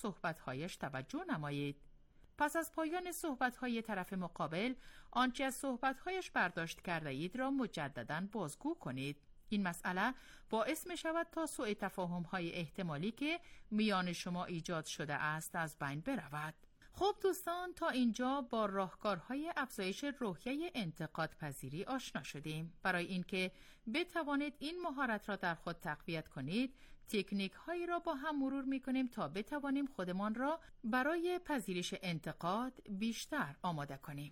صحبت‌هایش توجه نمایید. پس از پایان صحبت‌های طرف مقابل، آنچه از صحبت‌هایش برداشت کرده اید را مجدداً بازگو کنید. این مسئله باعث می شود تا سوء تفاهم‌های احتمالی که میان شما ایجاد شده است از بین برود. خب دوستان، تا اینجا با راهکارهای افزایش روحیه انتقاد پذیری آشنا شدیم. برای اینکه بتوانید این مهارت را در خود تقویت کنید، تکنیک هایی را با هم مرور می کنیم تا بتوانیم خودمان را برای پذیرش انتقاد بیشتر آماده کنیم.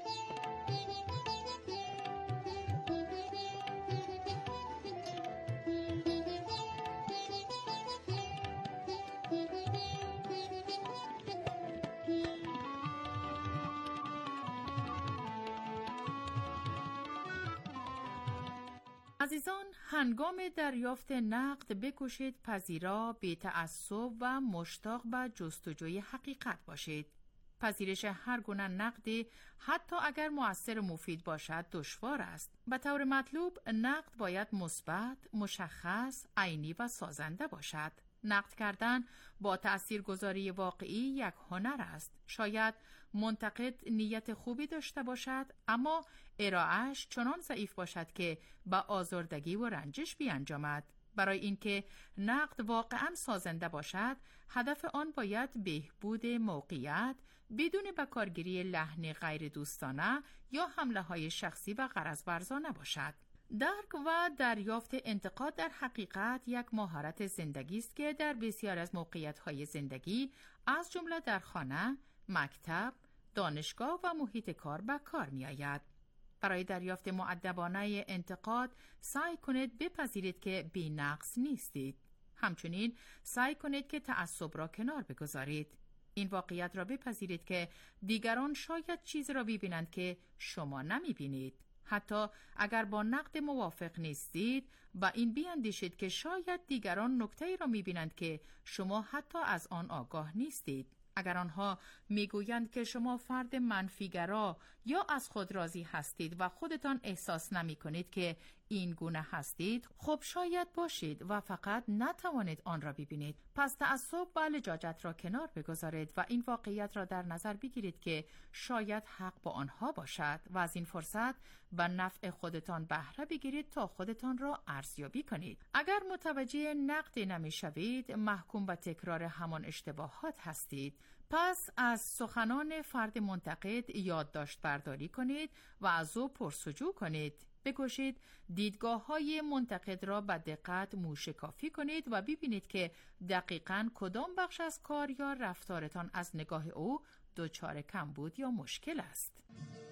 عزیزان، هنگام دریافت نقد بکوشید پذیرا، بی‌تعصب و مشتاق به جستجوی حقیقت باشید. پذیرش هر گونه نقدی، حتی اگر مؤثر و مفید باشد، دشوار است. به طور مطلوب، نقد باید مثبت، مشخص، عینی و سازنده باشد. نقد کردن با تأثیرگذاری واقعی یک هنر است. شاید منتقد نیت خوبی داشته باشد، اما ارائه‌اش چنان ضعیف باشد که به آزردگی و رنجش بیانجامد. برای اینکه نقد واقعاً سازنده باشد، هدف آن باید بهبود موقعیت بدون بکارگیری لحن غیر دوستانه یا حمله‌های شخصی و غرض ورزانه باشد. درک و دریافت انتقاد در حقیقت یک مهارت زندگی است که در بسیار از موقعیت‌های زندگی از جمله در خانه، مکتب، دانشگاه و محیط کار به کار می‌آید. برای دریافت مؤدبانه انتقاد سعی کنید بپذیرید که بی‌نقص نیستید. همچنین سعی کنید که تعصب را کنار بگذارید. این واقعیت را بپذیرید که دیگران شاید چیزی را ببینند که شما نمی‌بینید. حتی اگر با نقد موافق نیستید، با این بیاندیشید که شاید دیگران نکته‌ای را می‌بینند که شما حتی از آن آگاه نیستید. اگر آنها میگویند که شما فرد منفیگرا یا از خود راضی هستید و خودتان احساس نمی کنید که این گونه هستید، خب شاید باشید و فقط نتوانید آن را ببینید. پس تعصب و لجاجت را کنار بگذارید و این واقعیت را در نظر بگیرید که شاید حق با آنها باشد و از این فرصت به نفع خودتان بهره بگیرید تا خودتان را ارزیابی کنید. اگر متوجه نقد نمی شوید، محکوم به تکرار همان اشتباهات هستید. پس از سخنان فرد منتقد یادداشت برداری کنید و از او پرسجو کنید. بکوشید دیدگاه‌های منتقد را به دقت موشکافی کنید و ببینید که دقیقاً کدام بخش از کار یا رفتارتان از نگاه او دچار کمبود یا مشکل است.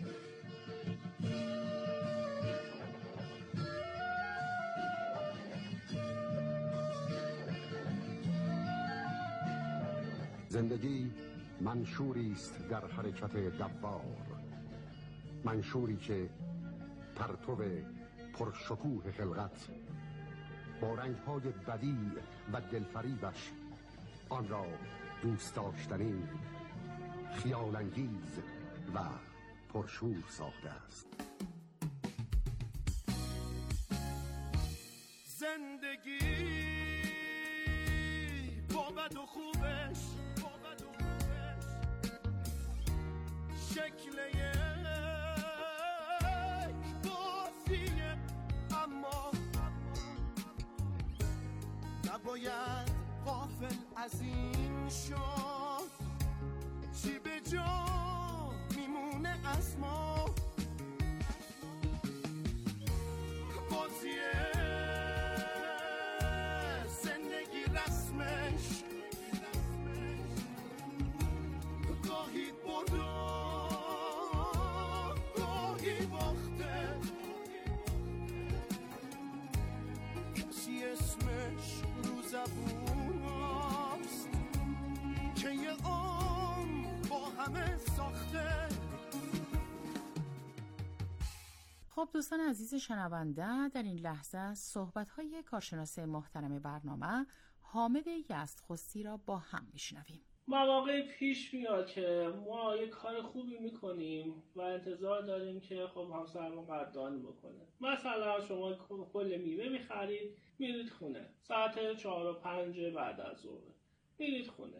زندگی منشوری است در حرکت دوار، منشوری که پرتو پرشکوه خلقت با رنگ‌های بدیع و دلفریبش آن را دوست داشتنی، خیال‌انگیز و پرشور ساخته است. زندگی با بد و خوبش شکل نباید غافل از این شد، چی به جا میمونه از ما. بازیه زندگی رسمش گاهی برده گاهی باخته، کسی اسمش زبون هاست که یه با همه ساخته. خب دوستان عزیز شنونده، در این لحظه صحبت‌های کارشناس محترم برنامه حامد یزدخستی را با هم میشنویم. مواقعی پیش میاد که ما یک کار خوبی میکنیم و انتظار داریم که خب همسرمون قدردانی بکنه. مثلا شما کل میوه میخرید، میرید خونه ساعت 4 و 5 بعد از ظهر، میرید خونه،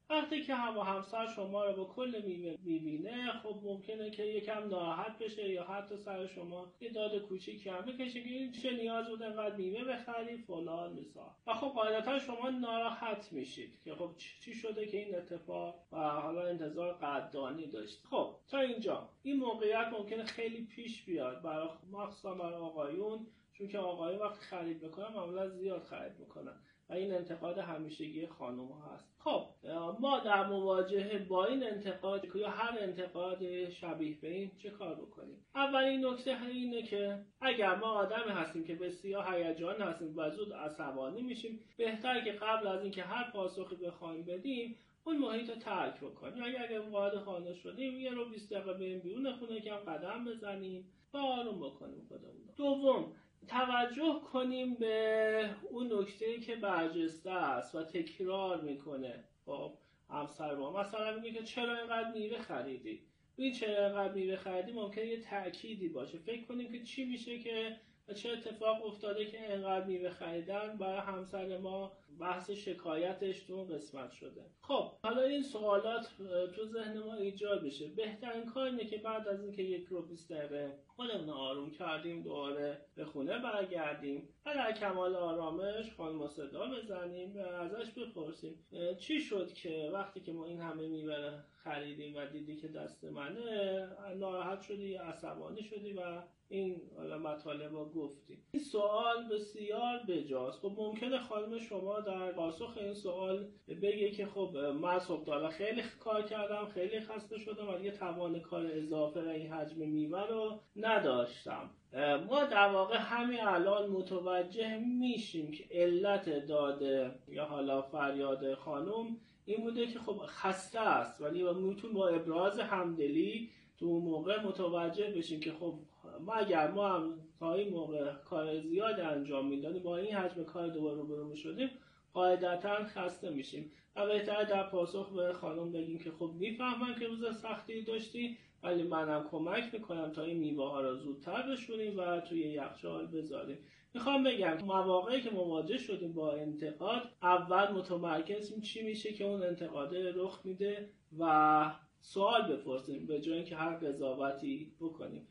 وقتی که همسر شما رو با کل میوه میبینه، خب ممکنه که یکم ناراحت بشه یا حتی سر شما یه داد کوچیکی هم بکشه که این چه نیاز بود اینقدر میوه بخری فلان مثال. و خب قاعدتا شما ناراحت میشید که خب چی شده که این اتفاق و حالا انتظار قدردانی داشت. خب تا اینجا این موقعیت ممکنه خیلی پیش بیاد برای مخصوصا برای آقایون، چون که آقایون وقتی خرید میکنن معمولا زیاد خرید میکنن و این انتقاد همیشگی خانم ها هست. خب ما در مواجهه با این انتقاد یا هر انتقاد شبیه به این چه کار بکنیم؟ اولین نکته اینه که اگر ما آدمی هستیم که بسیار هیجان هستیم و زود عصبانی میشیم، بهتره که قبل از اینکه هر پاسخی بخوایم بدیم اون محیط رو ترک بکنیم. اگر وارد خانه شدیم یه رو 20 دقیقه بریم بیرون خونه که قدم بزنیم و آروم بکنیم خودمون. دوم، توجه کنیم به اون نکته‌ای که برجسته است و تکرار میکنه. خب همسر ما مثلا میگه که چرا اینقدر میوه خریدی؟ این چرا اینقدر میوه خریدی ممکنه یه تأکیدی باشه. فکر کنیم که چی میشه که چه اتفاق افتاده که اینقدر میوه خریدن برای همسر ما بحث شکایتش تو قسمت شده. خب حالا این سوالات تو ذهن ما ایجاد بشه. بهترین کار اینه که بعد از اینکه 1 رو 20 دقیقه خودمون آروم کردیم دوباره به خونه برگردیم و در کمال آرامش خانم صدا بزنیم و ازش بپرسیم چی شد که وقتی که ما این همه میوه خریدیم و دیدی که دست منه ناراحت شدی یا عصبانی شدی و این مطالب رو گفتی. این سوال بسیار بجاست. خب ممکنه خانم شما در پاسخ این سوال بگه که خب من صبح خیلی کار کردم، خیلی خسته شدم و دیگه توان کار اضافه و این حجم میوه رو نداشتم. ما در واقع همین الان متوجه میشیم که علت داده یا حالا فریاد خانم این بوده که خب خسته است، ولی میتون با ابراز همدلی تو موقع متوجه بشیم که خب اگر ما هم تا این موقع کار زیاد انجام میدادیم با این حجم کار دوباره روبرو میشدیم قاعدتا خسته میشیم و بهتره در پاسخ به خانم بگیم که خب میفهمم که روز سختی داشتی ولی منم کمک میکنم تا این میوه ها رو زودتر بشوریم و توی یخچال بذاریم. میخوام بگم مواقعی که مواجه شدیم با انتقاد اول متمرکزیم چی میشه که اون انتقاده رخ میده و سوال بپرسیم به جای اینکه هر قضاوتی بکنیم.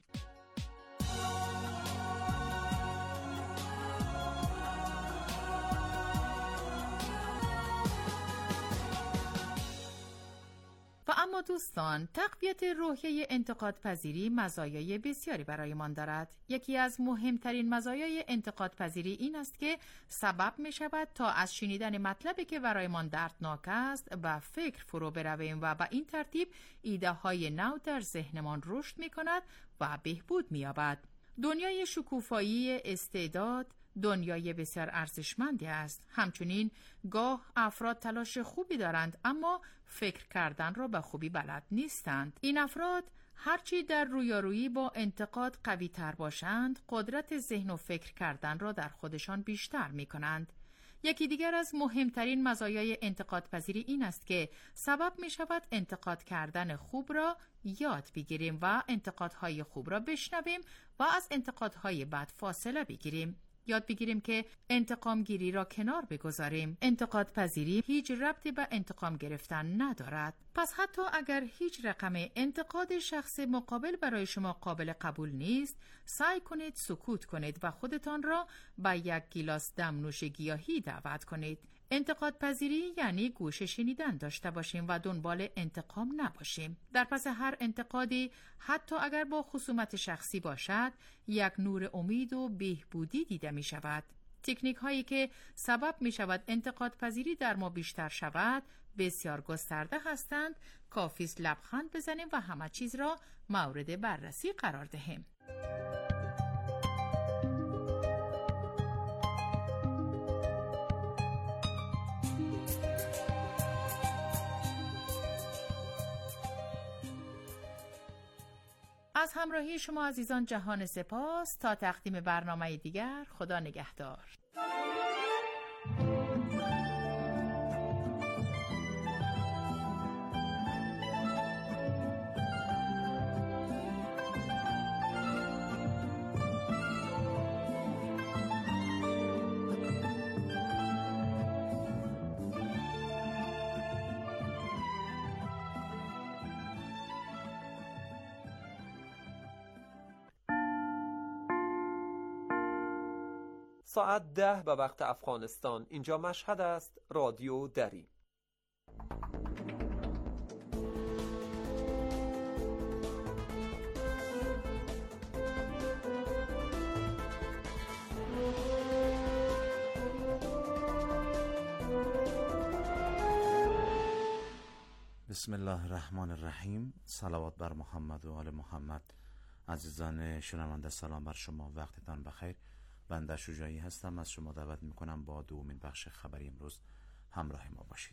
و اما دوستان، تقویت روحیه انتقاد پذیری مزایای بسیاری برایمان دارد. یکی از مهمترین مزایای انتقاد پذیری این است که سبب می شود تا از شنیدن مطلبی که برایمان دردناک است و فکر فرو برویم و به این ترتیب ایده های نو در ذهنمان رشد می کند و بهبود می یابد. دنیای شکوفایی استعداد دنیای بسیار ارزشمندی است. همچنین گاه افراد تلاش خوبی دارند اما فکر کردن را به خوبی بلد نیستند. این افراد هرچی در رویارویی با انتقاد قوی تر باشند، قدرت ذهن و فکر کردن را در خودشان بیشتر می کنند. یکی دیگر از مهمترین مزایای انتقاد پذیری این است که سبب می شود انتقاد کردن خوب را یاد بگیریم و انتقادهای خوب را بشنویم و از انتقادهای بد فاصله بگیریم. یاد بگیریم که انتقام گیری را کنار بگذاریم. انتقاد پذیری هیچ ربطی به انتقام گرفتن ندارد. پس حتی اگر هیچ رقم انتقاد شخص مقابل برای شما قابل قبول نیست، سعی کنید سکوت کنید و خودتان را به یک گیلاس دمنوش گیاهی دعوت کنید. انتقاد پذیری یعنی گوش شنیدن داشته باشیم و دنبال انتقام نباشیم. در پس هر انتقادی، حتی اگر با خصومت شخصی باشد، یک نور امید و بهبودی دیده می شود. تکنیک هایی که سبب می شود انتقاد پذیری در ما بیشتر شود بسیار گسترده هستند. کافی است لبخند بزنیم و همه چیز را مورد بررسی قرار دهیم. از همراهی شما عزیزان جهان سپاس. تا تقدیم برنامه دیگر، خدا نگهدار. ساعت 10 به وقت افغانستان. اینجا مشهد است، رادیو دری. بسم الله الرحمن الرحیم. صلوات بر محمد و آل محمد. عزیزان شنونده سلام بر شما، وقتتان بخیر. بنده شجاعی هستم، از شما دعوت میکنم با دومین بخش خبری امروز همراه ما باشید.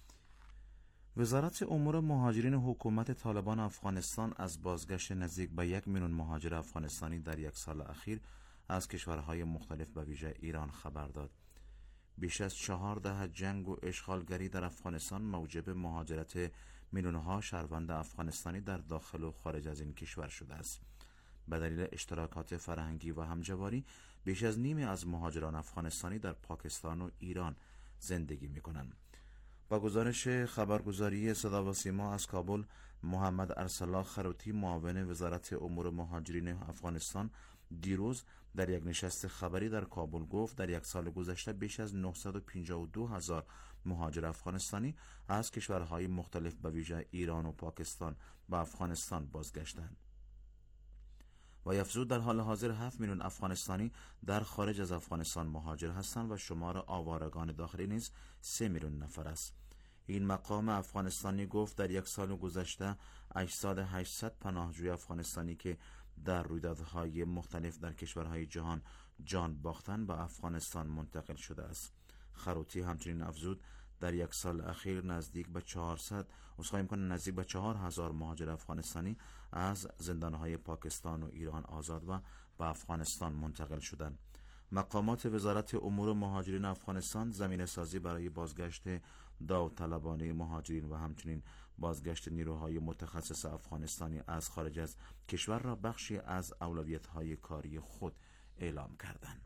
وزارت امور مهاجرین حکومت طالبان افغانستان از بازگشت نزدیک به 1 میلیون مهاجر افغانستانی در 1 سال اخیر از کشورهای مختلف به ویژه ایران خبر داد. بیش از 4 دهه جنگ و اشغالگری در افغانستان موجب مهاجرت میلیون‌ها شهروند افغانستانی در داخل و خارج از این کشور شده است. به دلیل اشتراکات فرهنگی و همجواری بیش از نیمی از مهاجران افغانستانی در پاکستان و ایران زندگی می‌کنند. با گزارش خبرگزاری صدا و سیما از کابل، محمد ارسلا خروتی معاون وزارت امور مهاجرین افغانستان دیروز در یک نشست خبری در کابل گفت در 1 سال گذشته بیش از 952,000 مهاجر افغانستانی از کشورهای مختلف به ویژه ایران و پاکستان به افغانستان بازگشتند. و افزود در حال حاضر 7 میلیون افغانستانی در خارج از افغانستان مهاجر هستند و شمار آوارگان داخلی نیز 3 میلیون نفر است. این مقام افغانستانی گفت در 1 سال گذشته 800 پناهجوی افغانستانی که در رویدادهای مختلف در کشورهای جهان جان باختن به افغانستان منتقل شده است. خروتی همچنین افزود در 1 سال اخیر نزدیک به 4,000 مهاجر افغانستانی از زندانهای پاکستان و ایران آزاد و به افغانستان منتقل شدند. مقامات وزارت امور مهاجرین افغانستان زمینه سازی برای بازگشت داوطلبانه مهاجرین و همچنین بازگشت نیروهای متخصص افغانستانی از خارج از کشور را بخشی از اولویت‌های کاری خود اعلام کردند.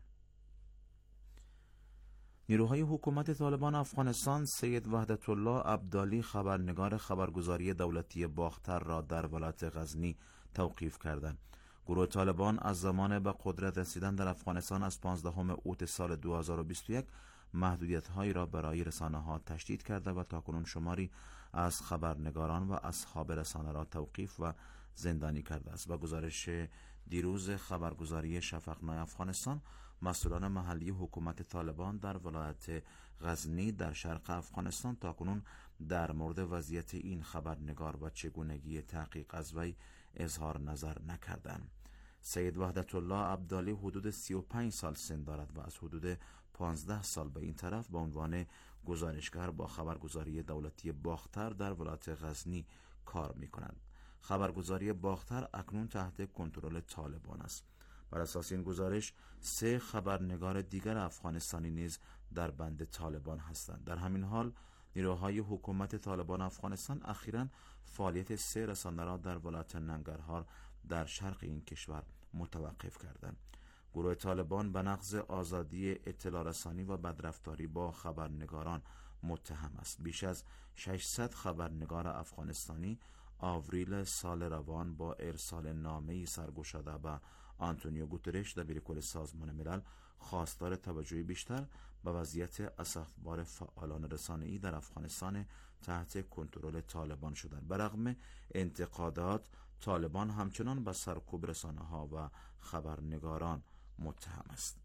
نیروهای حکومت طالبان افغانستان سید وحدت الله عبدالی خبرنگار خبرگزاری دولتی باختر را در ولایت غزنی توقیف کردند. گروه طالبان از زمان به قدرت رسیدن در افغانستان از 15 اوت سال 2021 محدودیت‌هایی را برای رسانه‌ها تشدید کرده و تاکنون شماری از خبرنگاران و اصحاب رسانه را توقیف و زندانی کرده است. با گزارش دیروز خبرگزاری شفقنامه افغانستان، مسئولان محلی حکومت طالبان در ولایت غزنی در شرق افغانستان تاکنون در مورد وضعیت این خبرنگار و چگونگی تحقیق از وی اظهار نظر نکردند. سید وحدت الله عبدالی حدود 35 سال سن دارد و از حدود 15 سال به این طرف به عنوان گزارشگر با خبرگزاری دولتی باختر در ولایت غزنی کار می کند. خبرگزاری باختر اکنون تحت کنترل طالبان است. بر اساس این گزارش 3 خبرنگار دیگر افغانستانی نیز در بند طالبان هستند. در همین حال نیروهای حکومت طالبان افغانستان اخیراً فعالیت 3 رسانه را در ولایت ننگرهار در شرق این کشور متوقف کردند. گروه طالبان به نقض آزادی اطلاع رسانی و بدرفتاری با خبرنگاران متهم است. بیش از 600 خبرنگار افغانستانی آوریل سال روان با ارسال نامه‌ای سرگشاده به آنتونیو گوترش دبیرکل سازمان ملل خواستار توجه بیشتر به وضعیت اسفبار فعالان رسانه‌ای در افغانستان تحت کنترل طالبان شدند. برغم انتقادات، طالبان همچنان به سرکوب رسانه‌ها و خبرنگاران متهم است.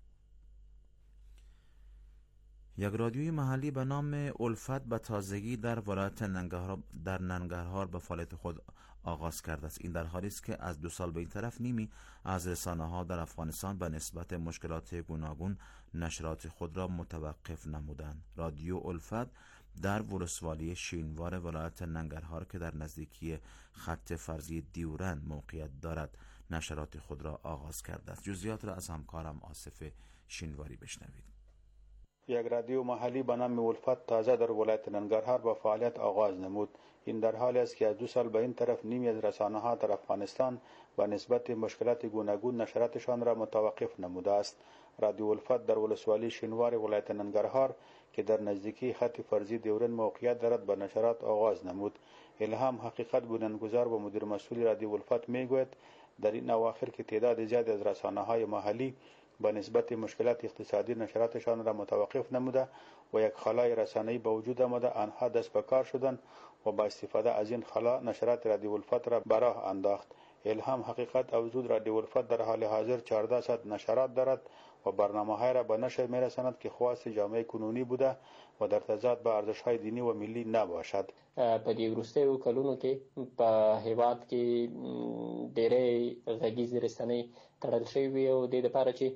یک رادیوی محلی به نام الفت به تازگی در ولایت ننگرهار به فعالیت خود آغاز کرده است. این در حالی است که از 2 سال به این طرف نیمی از رسانه‌ها در افغانستان به نسبت مشکلات گوناگون نشرات خود را متوقف نمودند. رادیو الفت در ولسوالی شینوار ولایت ننگرهار که در نزدیکی خط فرضی دیورند موقعیت دارد نشرات خود را آغاز کرده است. جزئیات را از همکارم آصف شینواری بشنوید. یک رادیو محلی به نام الفت تازه در ولایت ننگرهار با فعالیت آغاز نمود. این در حالی است که از 2 سال به این طرف نیمی از رسانه‌ها در افغانستان به نسبت مشکلات گوناگون نشراتشان را متوقف نموده است. رادیو الفت در ولسوالی شینوار ولایت ننگرهار که در نزدیکی خط فرضی دیورند موقعیت دارد به نشرات آغاز نمود. الهام حقیقت بنیانگذار و مدیر مسئول رادیو الفت میگوید در این اواخر که تعداد زیادی از رسانه‌های محلی به نسبت مشکلات اقتصادی نشراتشان را متوقف نموده و یک خلای رسانه‌ای به وجود آمده آنها دست به کار شدند و با استفاده از این خلا نشرات رادیو الفت را به راه انداخت. الهام حقیقت افزود رادیو الفت در حال حاضر 1400 نشرات دارد و برنامه‌های را به نشر می‌رساند که خواست جامعه کنونی بوده و در تضاد با ارزش‌های دینی و ملی نباشد. په دې وروستیو کلونو کې په هیواد کې ډېرې غږیزې رسنۍ تړل شوې وي او د دې لپاره چې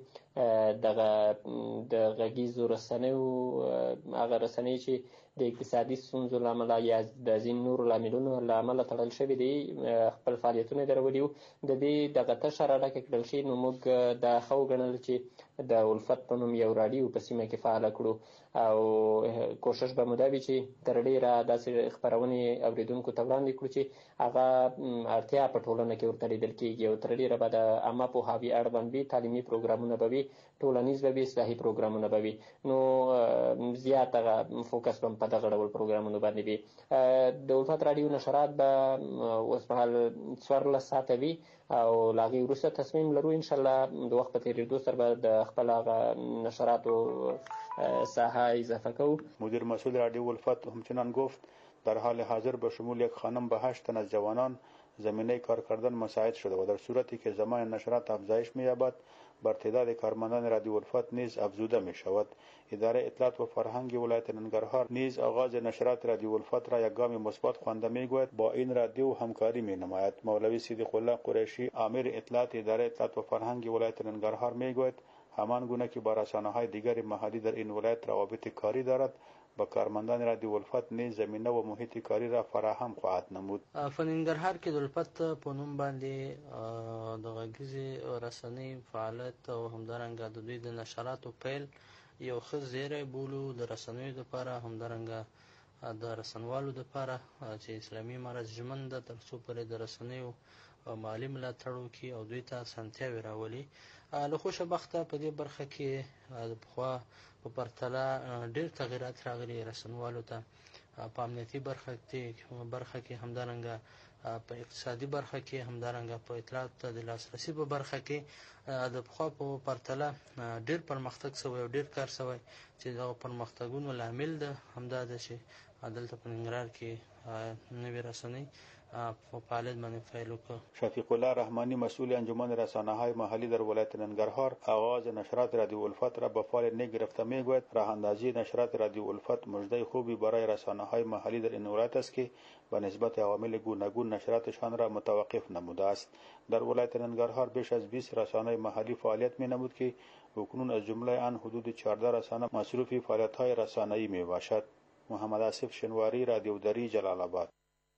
د غږیزو رسنیو هغه رسنۍ چې د اقتصادي ستونزو له امله یا د ځینو نورو لاملونو له امله تړل شوې دي خپل فعالیتونه یې درولي وو. د دې دغه تشه راډکه کړل شي نو موږ دا ښه وګڼل چې د الفت په نوم یو راډیو په سیمه کې فعاله کړو او کوشش به مو دا وي چې تر ډېره داسې خپرونې اورېدونکو ته وړاندې کړو چې هغه اړتیا په ټولنه کې ورته لیدل کېږي او تر ډېره به د عامه پوهاوي اړوند وي، تعلیمي پروګرامونه به وي، ټولنیز به وي، اصلاحي پروګرامونه به وي. نو زیات هغه فوکس به په دغه ډول پروګرامونو باندې وي. د الفت راډیو نشرات به اوس مهال 14 ساعته وي او له هغې وروسته تصمیم لرو انشاءالله د وخت په تېرېدو سره به د خپل هغه نشراتو ساحه اضافه کوو. مدیر مسئول رادیو الفت همچنان گفت در حال حاضر به شمول یک خانم به 8 تن از جوانان زمینه کار کردن مساعد شده و در صورتی که زمان نشرات افزایش می‌یابد بر تعداد کارمندان رادیو الفت نیز افزوده می شود. اداره اطلاعات و فرهنگ ولایت ننگرهار نیز آغاز نشرات رادیو الفت را یک گام مثبت خوانده می گوید با این رادیو همکاری می نماید. مولوی صدیق الله قریشی امیر اطلاعات اداره اطلاعات و فرهنگ ولایت ننگرهار می گوید همان گونه که با رسانه‌های دیگر محلی در این ولایت روابط کاری دارد با کارمندان رادیو الفت نیز زمینه و محیط کاری را فراهم خواهد نمود. په ننګرهار کې د الفت په نوم باندې د غږیزې رسنۍ فعالیت او همدارنګه د دوی د نشراتو پیل یو ښه زیری بولو د رسنیو دپاره، همدارنګه د رسنوالو دپاره چې اسلامي امارت ژمن ده تر څو پورې د رسنیو مالي ملاتړ وکړي او دوی ته اسانتیاوې راولي. له خوشه بخته په دې برخه کې د پخوا په پرتله ډېر تغیرات راغلي رسنوالو ته په امنیتي برخه کې همدارنګه په اقتصادي برخه کې همدارنګه په اطلاعات ته د لاسرسي په برخه کې د پخوا په پرتله ډېر پرمختګ شوی او ډېر کار شوی چې دغه پرمختګونو لامل ده همدا ده چې دلته په ننګرهار کې نوې رسنۍ فعالیت باندې پیل وکړ. شفیق الله رحمانی مسئول انجمن رسانه‌های محلی در ولایت ننگرهار آغاز نشرات رادیو الفت را به فعال نگرفته میگوید راه اندازی نشرات رادیو الفت مژده خوبی برای رسانه‌های محلی در این ولایت است که به نسبت عوامل گوناگون نشراتشان را متوقف نموده است. در ولایت ننگرهار بیش از 20 رسانه محلی فعالیت می‌نمود که اکنون از جمله آن حدود 14 رسانه مصروف فعالیت‌های رسانه‌ای میباشد. محمد آصف شنواری، رادیو دری، جلال آباد.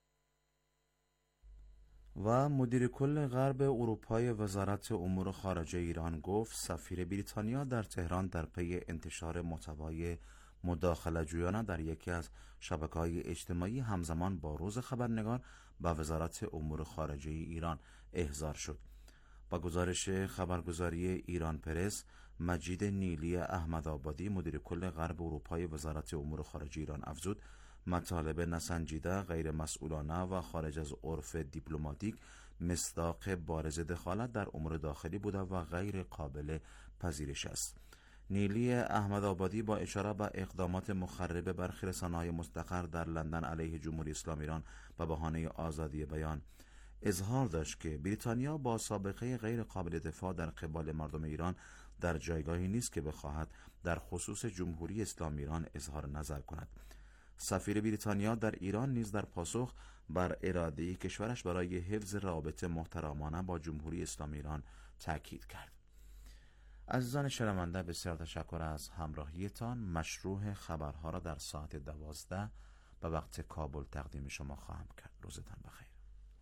و مدیر کل غرب اروپای وزارت امور خارجه ایران گفت سفیر بریتانیا در تهران در پی انتشار محتوای مداخله‌جویانه در یکی از شبکه‌های اجتماعی همزمان با روز خبرنگار به وزارت امور خارجه ایران احضار شد. با گزارش خبرگزاری ایران پرس، مجید نیلی احمدآبادی مدیر کل غرب اروپای وزارت امور خارجه ایران افزود مطالب نسنجیده، غیر مسئولانه و خارج از عرف دیپلماتیک مصداق بارز دخالت در امور داخلی بوده و غیر قابل پذیرش است. نیلی احمدآبادی با اشاره به اقدامات مخرب برخی رسانه‌های مستقر در لندن علیه جمهوری اسلامی ایران به بهانه آزادی بیان اظهار داشت که بریتانیا با سابقه غیر قابل دفاع در قبال مردم ایران در جایگاهی نیست که بخواهد در خصوص جمهوری اسلامی ایران اظهار نظر کند. سفیر بریتانیا در ایران نیز در پاسخ بر اراده کشورش برای حفظ روابط محترمانه با جمهوری اسلامی ایران تاکید کرد. عزیزان شنونده بسیار تشکر از همراهیتان. مشروع خبرها را در ساعت 12 به وقت کابل تقدیم شما خواهم کرد. روزتان بخیر.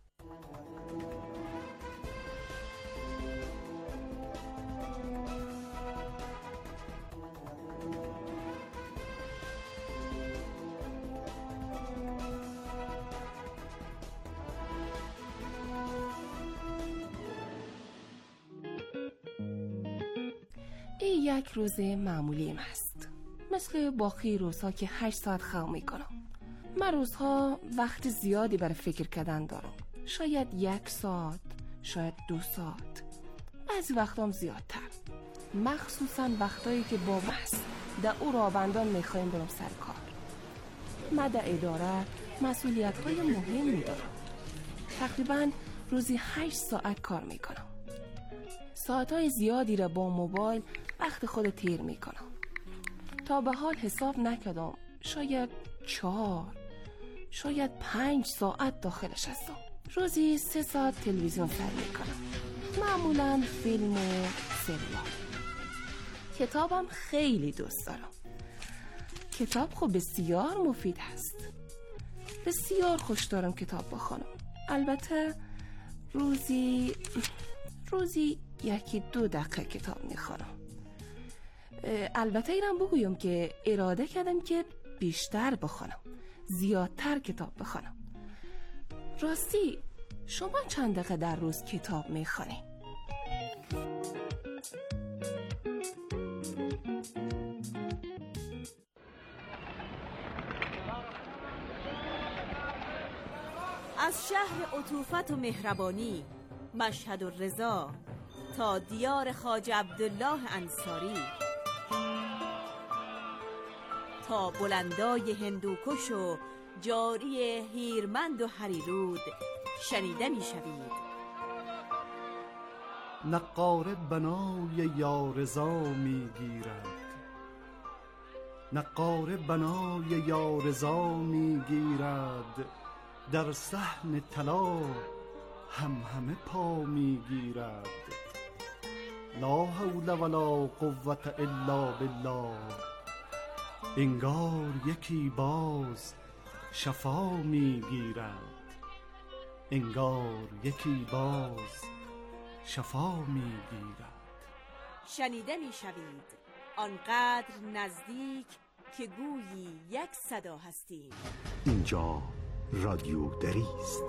این یک روز معمولیم است، مثل باقی روزها که 8 ساعت خواب میکنم. من روزها وقت زیادی برای فکر کردن دارم، شاید 1 ساعت، شاید 2 ساعت، بعضی وقتام زیادتر. مخصوصا وقتایی که با مست در او رابندان میخوایم برم سر کار. من در اداره مسئولیت‌های مهمی دارم. تقریباً روزی 8 ساعت کار میکنم. ساعتهای زیادی را با موبایل وقت خود تیر میکنم. تا به حال حساب نکردم، شاید 4 شاید 5 ساعت داخلش هستم. روزی 3 ساعت تلویزیون سر میکنم، معمولاً فیلم و سریال. کتابم خیلی دوست دارم. کتاب خب بسیار مفید هست. بسیار خوش دارم کتاب بخونم. البته روزی 1-2 دقیقه کتاب میخونم. البته اینم بگویم که اراده کردم که بیشتر بخونم، زیادتر کتاب بخونم. راستی شما چند دقیقه در روز کتاب میخونی؟ از شهر عطوفت و مهربانی مشهد و رضا تا دیار خواجه عبدالله انصاری، تا بلندای هندوکش و جاری هیرمند و هریرود شنیده می شوید. نقاره بنای یارضا می گیرد، نقاره بنای یارضا می گیرد، در صحن طلا همه پا می گیرد. لا حول ولا قوة الا بالله، انگار یکی باز شفا می گیرد، انگار یکی باز شفا می گیرد. شنیده می شوید آنقدر نزدیک که گویی یک صدا هستیم. اینجا رادیو دری است.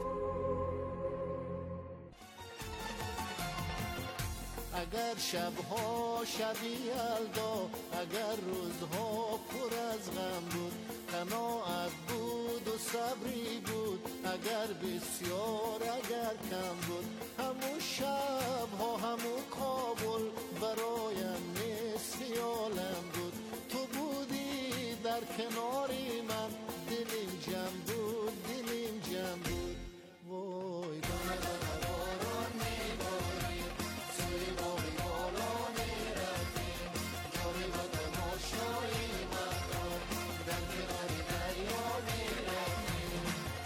اگر شبها شبی یلدا، اگر روزها پر از غم بود، قناعت بود و صبری بود، اگر بسیار اگر کم بود، همون شبها همون کابل برایم نصف عالم بود. تو بودی در کناری من، دلیم جمع بود، دلیم جمع بود. وای دانه دانه باران میباری، سوی باقی بالا میرفتیم، جاری و تماشایی مردم در کناری دریا میرفتیم.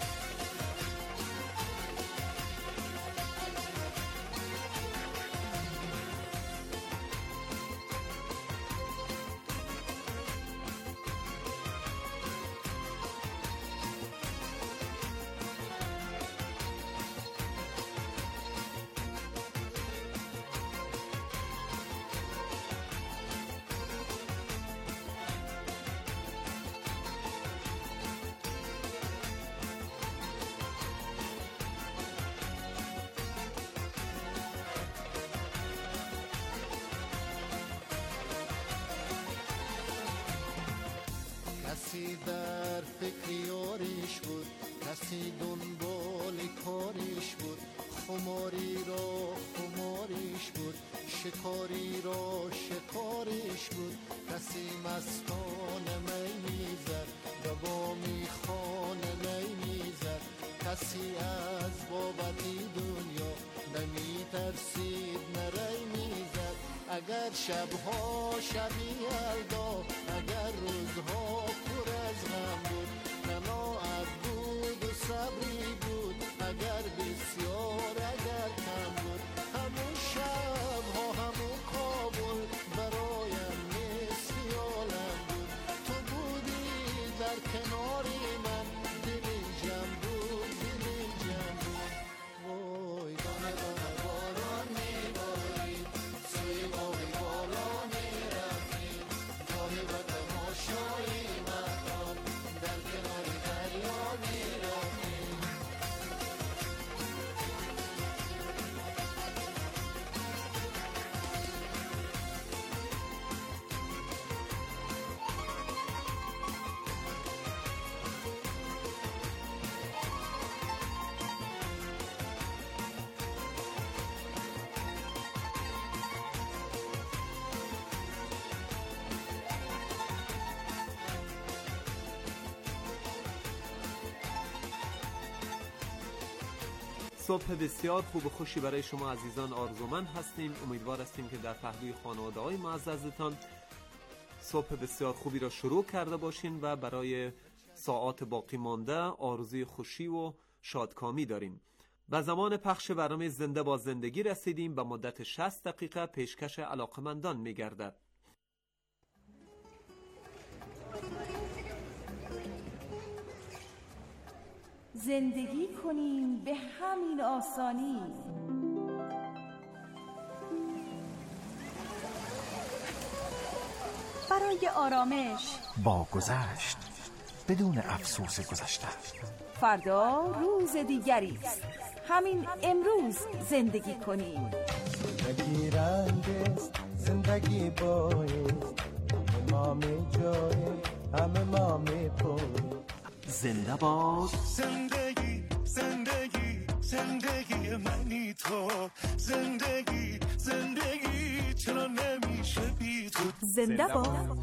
کسی در فکر یاریش بود، کسی دنبال کاریش بود، خماری را خماریش بود، شکاری را شکاریش بود. کسی مستانه می میزد، دوامی خانه می میزد، کسی از بابتی دنیا نمی ترسید نری میزد. اگر شبها شبی یلدا، اگر روزها پر از غم بود، قناعت بود و صبری بود، اگر بسیار اگر کم بود، همون شبها همون کابل برایم نصف عالم بود. تو بودی در کناری من، دلیم جمع بود، دلیم جمع بود. وای دانه دانه باران میبارید، سوی باقی بالا میرفتیم، جاری و تماشایی مردم در کناری صبح بسیار خوب و خوشی برای شما عزیزان آرزومند هستیم. امیدوار هستیم که در پهلوی خانواده‌های معززتان صبح بسیار خوبی را شروع کرده باشین و برای ساعات باقی مانده آرزوی خوشی و شادکامی داریم. و زمان پخش برنامه زنده با زندگی رسیدیم. به مدت 60 دقیقه پیشکش علاقمندان می‌گردد. زندگی کنیم به همین آسانی. برای آرامش با گذشت بدون افسوس گذشته. فردا روز دیگری است. همین امروز زندگی کنیم. زندگی رنگ است، زندگی بایست، ما می جای همه ما می پوی. زنده باد زندگی زندگی زندگی منی تو. زندگی زندگی چرا نمیشه بی تو. زنده باد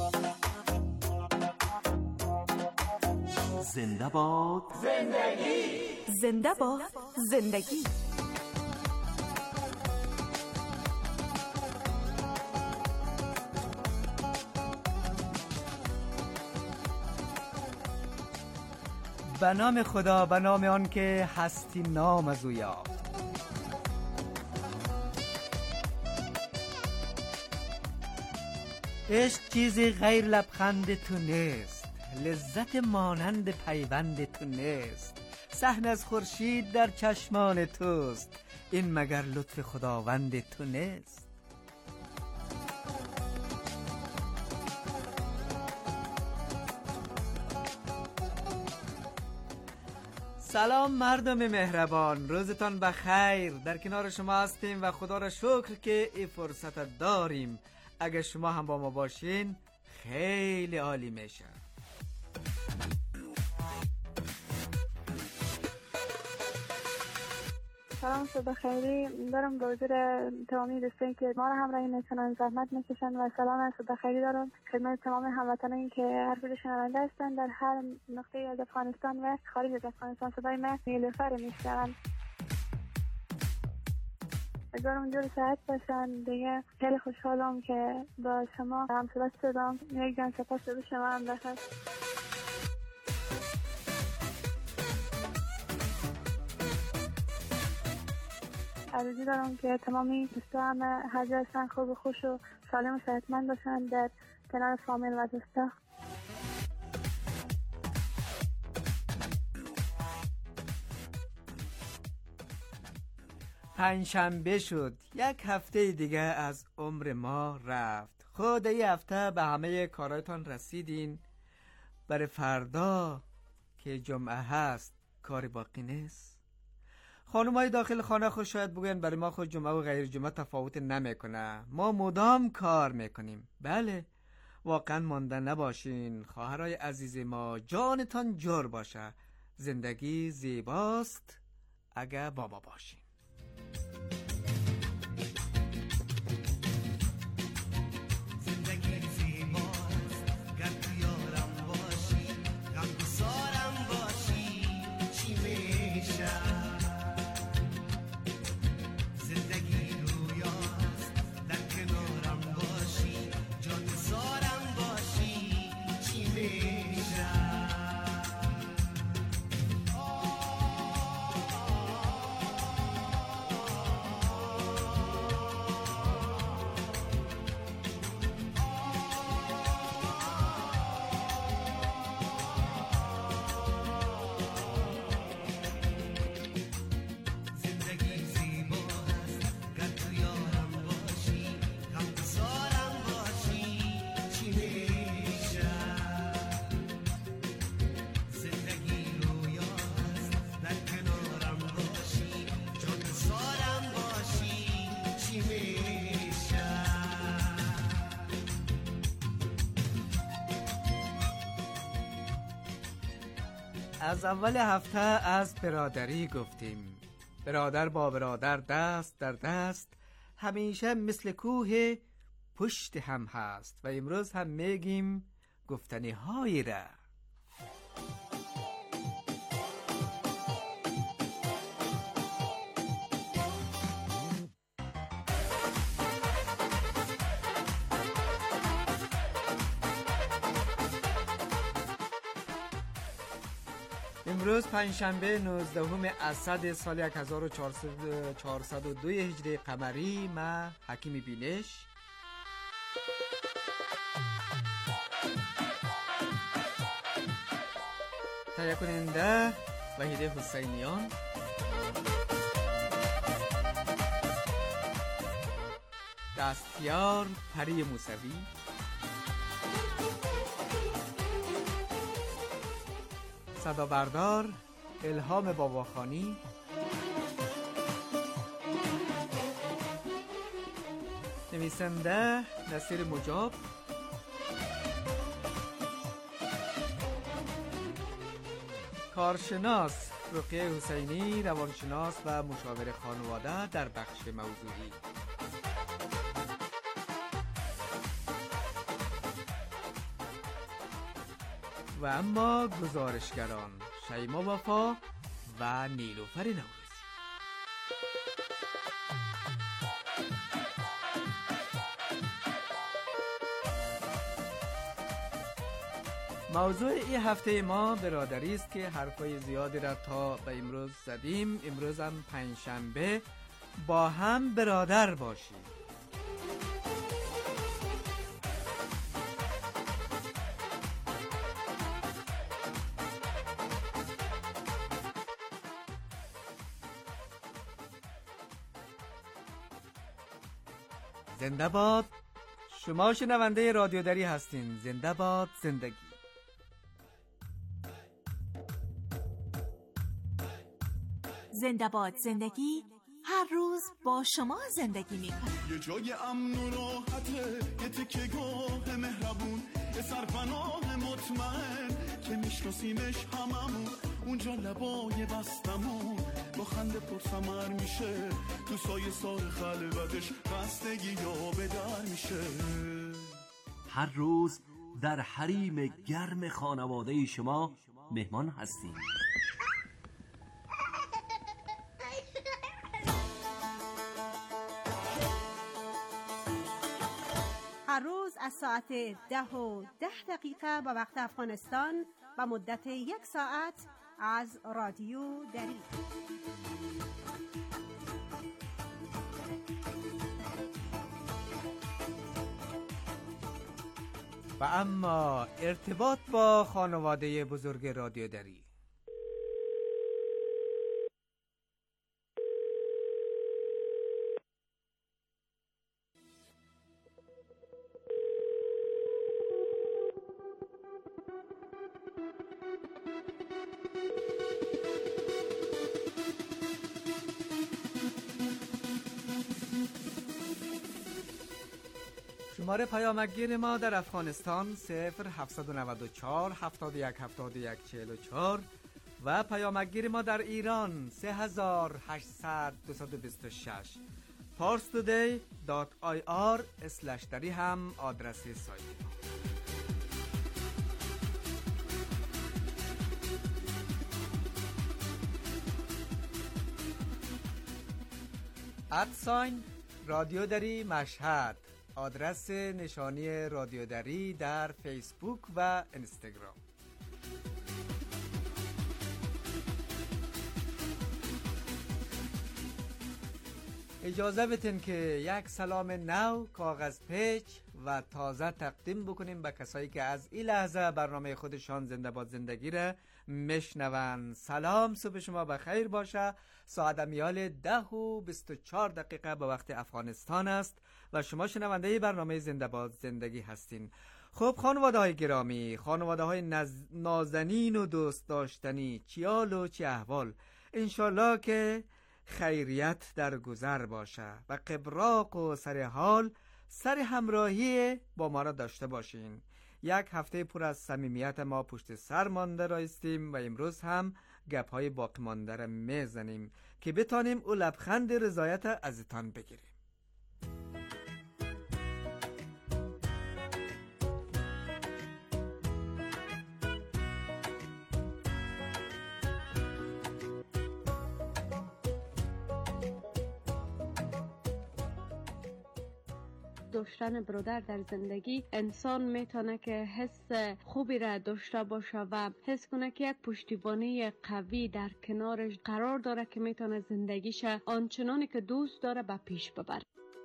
زنده باد زندگی. زنده باد زندگی. به نام خدا، به نام آن که هستی نام از او یافت. عشق چیزی غیر لبخند تو نیست، لذت مانند پیوند تو نیست، صحن از خورشید در چشمان توست، این مگر لطف خداوند تو نیست. سلام مردم مهربان، روزتان بخیر. در کنار شما هستیم و خدا را شکر که این فرصت داریم. اگر شما هم با ما باشین خیلی عالی میشه. سلام صبح خیری دارم به حضور تمامی دوستانی که ما را همراهی میکنن، زحمت میکشن و سلام صبح خیری دارم خدمت تمام هموطنانی که هر کجا شنونده هستن در هر نقطه از افغانستان و خارج از افغانستان. صدای من نیلوفر میشنون. امیدوارم اونجور صحت باشن. دیگه خیلی خوشحالم که با شما همصحبت شدم. یک جان سپاس به شما هم بخیر. آرزو دارم که تمامی دوستان هر جا هستن خوب و خوش و سالم و صحتمند باشن در کنار فامیل و دوستا. پنجشنبه شد، یک هفته دیگه از عمر ما رفت. خود این هفته به همه کارایتان رسیدین. برای فردا که جمعه هست کاری باقی نیست. خانمای داخل خانه خود شاید بگوین برای ما خود جمعه و غیر جمعه تفاوت نمیکنه، ما مدام کار میکنیم. بله، واقعا مانده نباشین خواهرای عزیز ما، جانتان جور باشه. زندگی زیباست اگه با ما باشین. از اول هفته از برادری گفتیم. برادر با برادر دست در دست همیشه مثل کوه پشت هم هست و امروز هم میگیم گفتنی هایی را. امروز پنجشنبه 19 اسد سال 1402 هجری قمری. من حکیم بینش تهیه کننده وحید حسینیان، دستیار پری موسوی، صدا بردار الهام باباخانی، نویسنده نصیر مجاب، کارشناس رقیه حسینی، روانشناس و مشاور خانواده در بخش موضوعی. و اما گزارشگران شیما وفا و نیلوفر نوروزی. موضوع این هفته ما برادری است که حرفای زیادی را تا به امروز زدیم. امروز هم پنجشنبه، با هم برادر باشیم. زنده باد. شما شنونده رادیو دری هستین. زنده باد زندگی. زنده باد زندگی هر روز با شما زندگی میکنه. یه جای امن و راحته، یه تکه گاه مهربون، یه سرپناه مطمئن که میشناسیمش هممون. اونجا لبای بستمون با خنده پرسمر میشه، تو سایه سار خلوتش خستگی یا به در میشه. هر روز در حریم گرم خانواده شما مهمان هستیم. هر روز از ساعت 10:10 به وقت افغانستان و مدت 1 ساعت از رادیو دری. و اما ارتباط با خانواده بزرگ رادیو دری. شماره پیامکگیر ما در افغانستان 0794 71 71 44 و پیامکگیر ما در ایران 3800 226. parstoday.ir/dari هم آدرس سایت. ادساین رادیو دری مشهد، آدرس نشانی رادیو دری در فیسبوک و اینستاگرام. اجازه بدین که یک سلام نو، کاغذ پیچ و تازه تقدیم بکنیم به کسایی که از این لحظه برنامه خودشان زنده باد زندگی را میشنون. سلام، صبح شما بخیر باشه. ساعت میال 10:24 به وقت افغانستان است و شما شنونده برنامه زنده باد زندگی هستین. خب خانواده های گرامی، خانواده های نازنین و دوست داشتنی، چی حال و چی احوال؟ انشالله که خیریت در گذر باشه و قبراق و سر حال سر همراهی با ما را داشته باشین. یک هفته پر از صمیمیت ما پشت سر مانده رایستیم و امروز هم گپ‌های باقی مانده را میزنیم که بتانیم او لبخند رضایت ازتان بگیریم. داشتن برادر در زندگی انسان میتونه که حس خوبی را داشته باشه و حس کنه که یک پشتیبانی قوی در کنارش قرار داره که میتونه زندگیش آنچنانی که دوست داره به پیش ببره.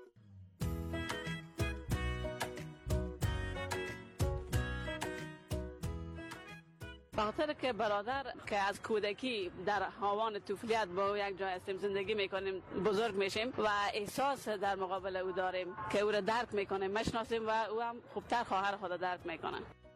بخاطر که برادر که از کودکی در هاوان طفولیت با یک جای هستیم زندگی میکنیم بزرگ میشیم و احساس در مقابل او داریم که او را درک میکنیم میشناسیم و او هم خوبتر خواهر خود درک میکنه.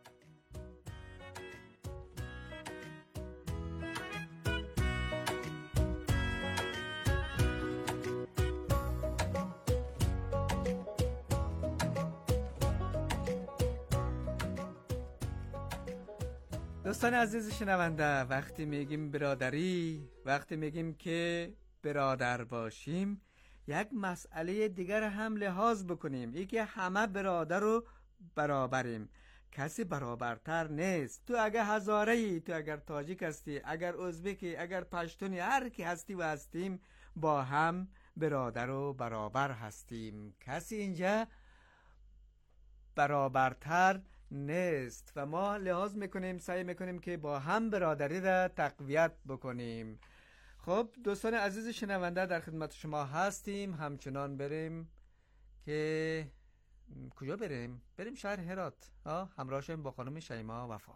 دوستان عزیز شنونده، وقتی میگیم برادری، وقتی میگیم که برادر باشیم، یک مسئله دیگر هم لحاظ بکنیم. ای که همه برادر و برابریم، کسی برابرتر نیست. تو اگر هزاره‌ای، تو اگر تاجیک هستی، اگر ازبکی، اگر پشتونی، هر کی هستی و هستیم با هم برادر و برابر هستیم. کسی اینجا برابرتر نیست و ما لحاظ میکنیم، سعی میکنیم که با هم برادری را تقویت بکنیم. خب دوستان عزیز شنونده، در خدمت شما هستیم. همچنان بریم که کجا بریم؟ بریم شهر هرات. همراه شیم با خانم شیما وفا.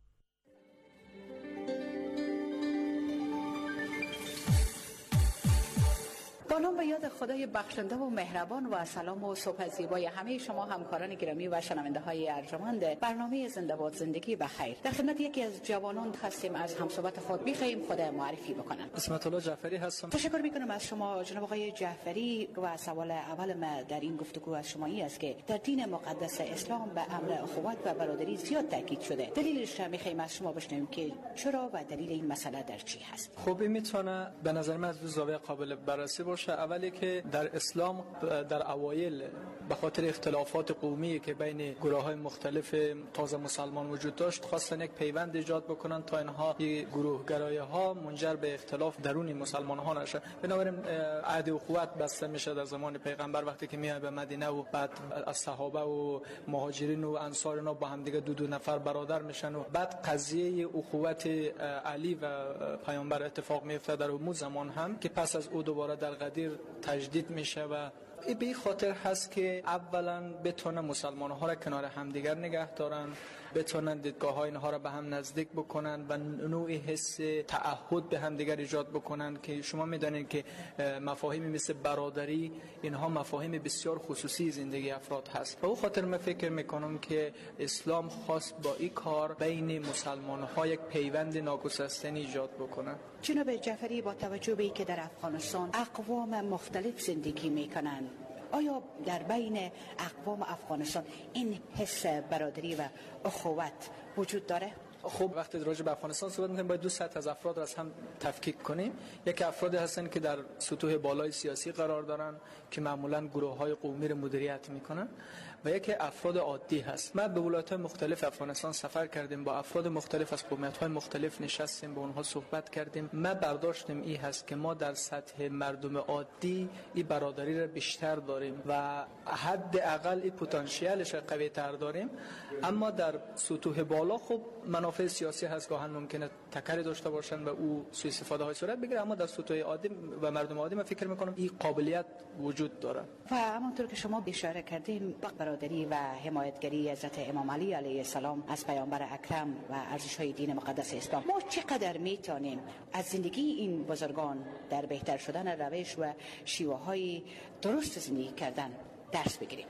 با نام به یاد خدای بخشنده و مهربان و سلام و صبح زیبای همه شما همکاران گرامی و شنونده های ارجمند برنامه زنده باد زندگی بخیر. در خدمت یکی از جوانان هستیم، از همصحبت خود می‌خواهیم خود معرفی بکنن. اسمت الله جعفری هستم. تشکر میکنم از شما جناب آقای جعفری. و سوال اول ما در این گفتگو از شما این است که در دین مقدس اسلام به امر اخوت و برادری زیاد تاکید شده. دلیلش را می‌خواهیم از شما بشنویم که چرا و دلیل این مسئله در چی هست. خب این میتونه به نظر من از دو زاویه قابل بررسی باشه. اولی که در اسلام در اوایل به خاطر اختلافات قومی که بین گروه‌های مختلف تازه مسلمان وجود داشت، خواستن یک پیوند ایجاد بکنن تا اینها گروه‌گرایی‌ها منجر به اختلاف درون مسلمان‌ها نشه. بنابراین عهد اخوت بسته میشه در زمان پیغمبر وقتی که میاد به مدینه و بعد از صحابه و مهاجرین و انصار اینا با هم دیگه دو نفر برادر میشن و بعد قضیه اخوت علی و پیامبر اتفاق میفته در اون زمان هم که پس از او دوباره در غدیر تجدید میشه و به این خاطر هست که اولا بتونن مسلمان ها را کنار همدیگر نگه دارن، بتونن دیدگاه های اینها را به هم نزدیک بکنن و نوعی حس تعهد به همدیگر ایجاد بکنن که شما میدونید که مفاهیم مثل برادری اینها مفاهیم بسیار خصوصی زندگی افراد هست. و اون خاطر من فکر میکنم که اسلام خواست با این کار بین مسلمان ها یک پیوند ناگسستنی ایجاد بکنه. جناب جعفری، با توجه به اینکه در افغانستان اقوام مختلف زندگی میکنن، آیا در بین اقوام افغانستان این حس برادری و اخوت وجود داره؟ خب وقتی راجع به افغانستان صحبت می‌کنیم باید دو سطح از افراد را از هم تفکیک کنیم. یک افرادی هستن که در سطوح بالای سیاسی قرار دارن که معمولاً گروه‌های قومی را مدیریت میکنن و یک افراد عادی هست. ما به ولایت‌های مختلف افغانستان سفر کردیم، با افراد مختلف از قومیت‌های مختلف نشستیم، با اونها صحبت کردیم. ما برداشتیم این هست که ما در سطح مردم عادی این برادری را بیشتر داریم و حداقل این پتانسیلش را قوی‌تر داریم، اما در سطوح بالا خب منافع سیاسی هست، گاهن ممکنه تکری داشته باشن و او سوء استفاده های صورت بگیره، اما در سطوح عادی و مردم عادی من فکر می‌کنم این قابلیت وجود داره. و همونطور که شما اشاره کردیم، برادری و حمایتگری حضرت امام علی علیه السلام از پیامبر اکرم و ارزش‌های دین مقدس اسلام، ما چقدر میتونیم از زندگی این بزرگان در بهتر شدن روش و شیوه‌های درست زندگی کردن درس بگیریم؟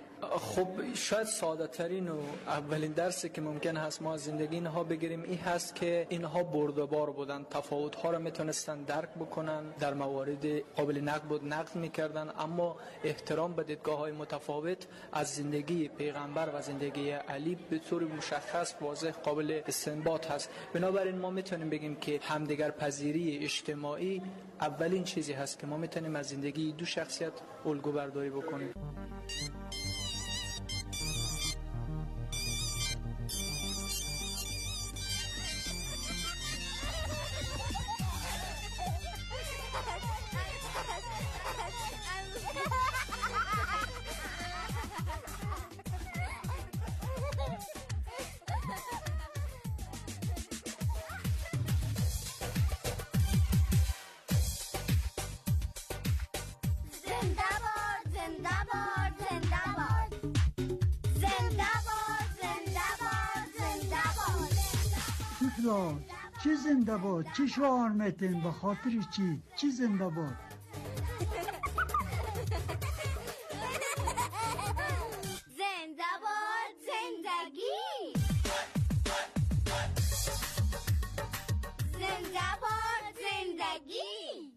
خب شاید ساده ترین و اولین درسی که ممکن هست ما از زندگی اینها بگیریم این هست که اینها بردبار بودن، تفاوت ها را میتونستن درک بکنن، در موارد قابل نقد بود نقد میکردن، اما احترام به دیدگاه های متفاوت از زندگی پیغمبر و زندگی علی به طور مشخص واضح قابل استنباط هست. بنابراین ما میتونیم بگیم که همدیگر پذیری اجتماعی اولین چیزی هست که ما میتونیم از زندگی دو شخصیت الگو برداری بکنیم. زنده باد زنده باد زنده باد زنده باد زنده باد زنده باد شکران چی زنده باد؟ چی شعار میتین؟ به خاطر چی زنده باد؟ زنده باد زندگی زنده باد زندگی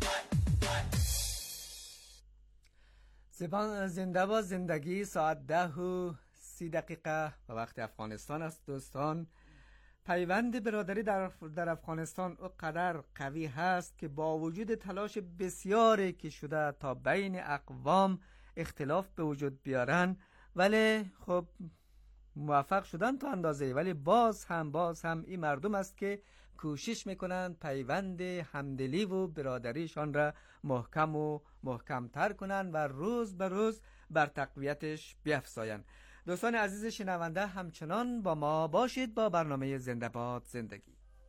زنده باد زندگی. ساعت 10:30 و وقت افغانستان است. دوستان، پیوند برادری در افغانستان اونقدر قوی هست که با وجود تلاش بسیاری که شده تا بین اقوام اختلاف به وجود بیارن، ولی خب موفق شدن تا اندازه، ولی باز هم این مردم است که کوشش میکنن پیوند همدلی و برادریشان را محکمتر کنن و روز به روز بر تقویتش بیفزاین. دوستان عزیز شنونده، همچنان با ما باشید با برنامه زنده باد زندگی.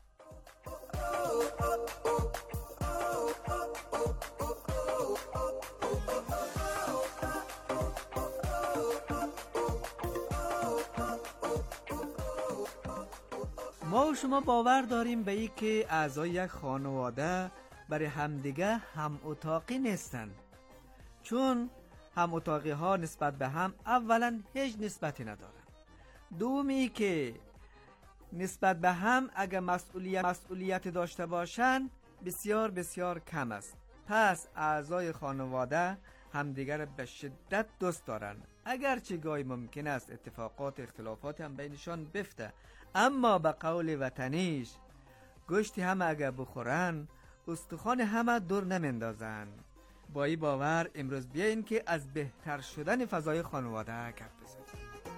ما و شما باور داریم به این که اعضای یک خانواده برای همدیگه هم اتاقی نیستن، چون هم اتاقی ها نسبت به هم اولا هیچ نسبتی ندارن، دومی که نسبت به هم اگر مسئولیت داشته باشن بسیار بسیار کم است. پس اعضای خانواده همدیگر به شدت دوست دارن، اگرچه گاهی ممکن است اتفاقات اختلافات هم بینشان بفته، اما به قول وطنیش گوشتی همه اگر بخورن استخوان همه دور نمیندازن. با این باور امروز بیاین که از بهتر شدن فضای خانواده گپ بزنیم.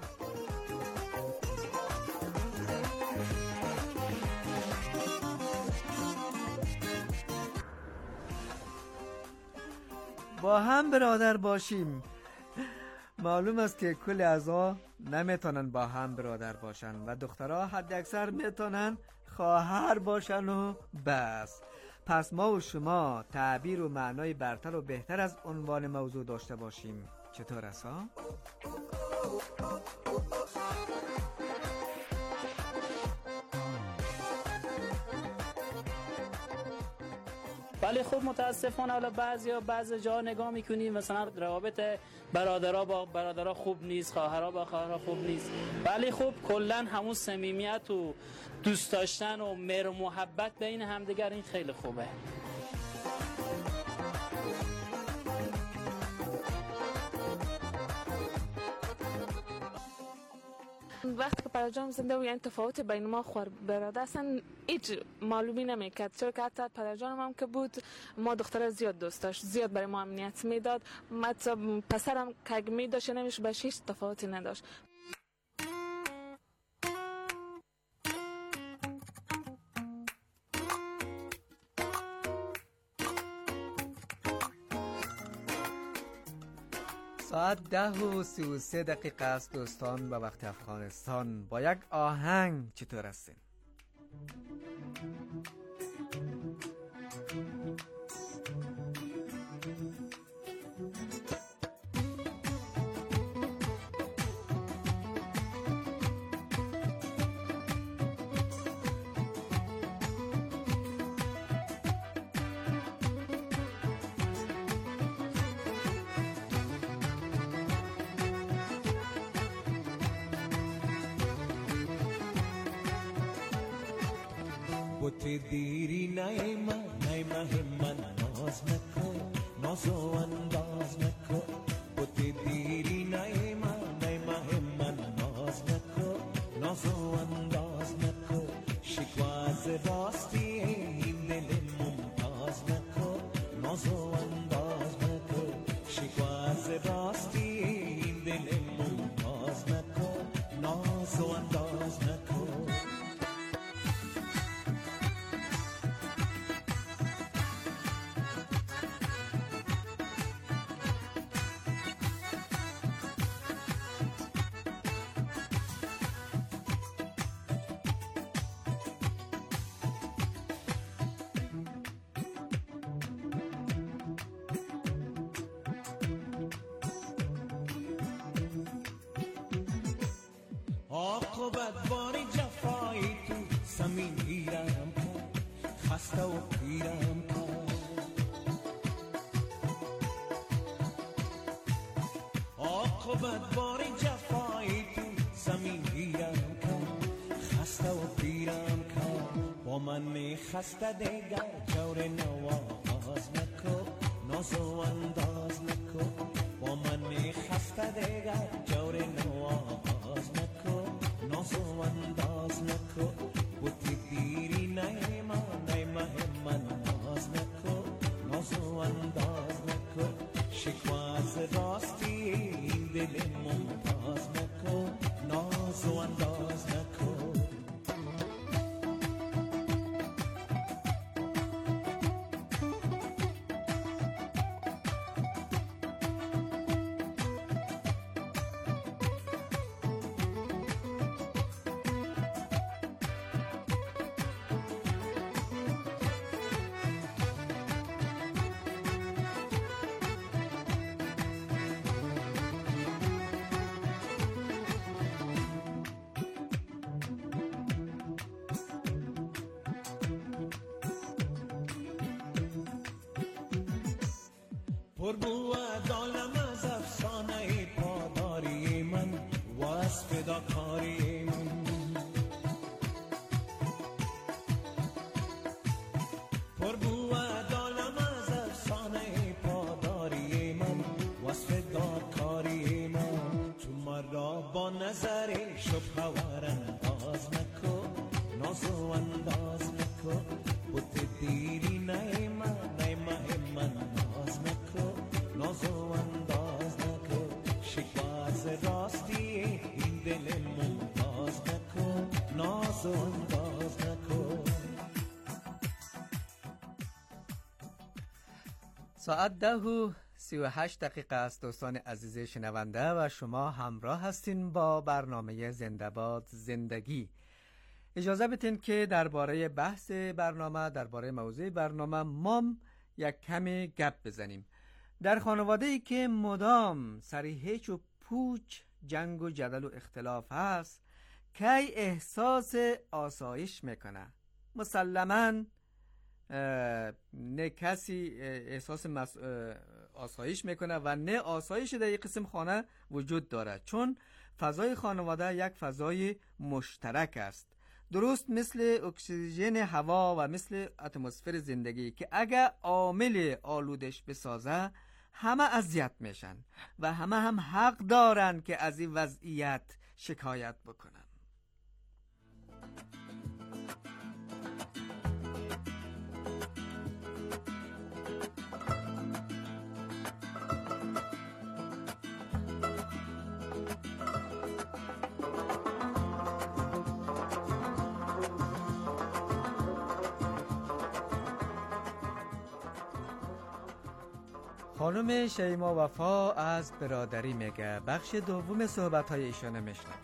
با هم برادر باشیم. معلوم است که کل اعضا نمیتونن با هم برادر باشن و دخترها حد اکثر میتونن خواهر باشن و بس. پس ما و شما تعبیر و معنای برتر و بهتر از عنوان موضوع داشته باشیم. چطور است ها؟ ولی خب متاسفانه حالا بعضی جا نگاه میکنیم مثلا روابط برادرها با برادرها خوب نیست، خواهرها با خواهرها خوب نیست، ولی خب کلا همون صمیمیت و دوست داشتن و مهر و محبت بین همدیگر این خیلی خوبه. وقتی که پدرجانم زنده بود یعنی تفاوت بین ما خواهر برادر اصلا هیچ معلومی نمیکرد، چرا که حتی پدرجانم هم که بود ما دختر زیاد دوست داشت، زیاد برای ما امنیت میداد، حتی پسرم که می داشت نمیشه بهش هیچ تفاوتی نداشت. ساعت 10:33 است دوستان، به وقت افغانستان. با یک آهنگ چطور هستین؟ بوتی دیری نیما همن ناز نکن، نازو انداز نکن. بوتی دیری نیما همن ناز نکن، نازو انداز نکن. شکواز راستی این دل ممتاز نکن، نازو انداز نکن. شکواز راستی این دل ممتاز نکن، نازو انداز نکن. خسته و پیرم کرد. عاقبت بار جفایی تو زمین گیرم کرد، خسته و پیرم کرد. با من خسته دیگر جور نواز نکن، ناز و انداز نکن. با من خسته دیگر جور نواز نکن، ناز و انداز نکن. بوتی پیری نیما نیما من ناز نکن، ناز و انداز نکن. شکواز راستی این دل ممتاز نکن، ناز و انداز نکن. پر بود عالم از افسانه پاداری من و از فداکاری من. پر بود عالم از افسانه پاداری من و از فداکاری من. تو مرا با نظر شبه ور انداز نکن، ناز و انداز نکن. بوت دیری نیما نیما من ناز نکن، ناز و انداز نکن. شکواز راستی این دل ممتاز نکن، ناز و انداز نکن. ساعت 10:38 است دوستان عزیز شنونده و شما همراه هستین با برنامه زنده باد زندگی. اجازه بدین که درباره بحث برنامه، درباره موضوع برنامه مام یک کمی گپ بزنیم. در خانواده‌ای که مدام سریحچ و پوچ، جنگ و جدل و اختلاف هست، کی احساس آسایش میکنه؟ مسلماً نه کسی احساس آسایش میکنه و نه آسایش در یک قسم خانه وجود داره، چون فضای خانواده یک فضای مشترک است. درست مثل اکسیژن هوا و مثل اتمسفر زندگی که اگر عامل آلودش بسازه همه اذیت میشن و همه هم حق دارن که از این وضعیت شکایت بکنن. خانم شیما وفا از برادری میگه. بخش دوم صحبت‌های ایشان میشنویم.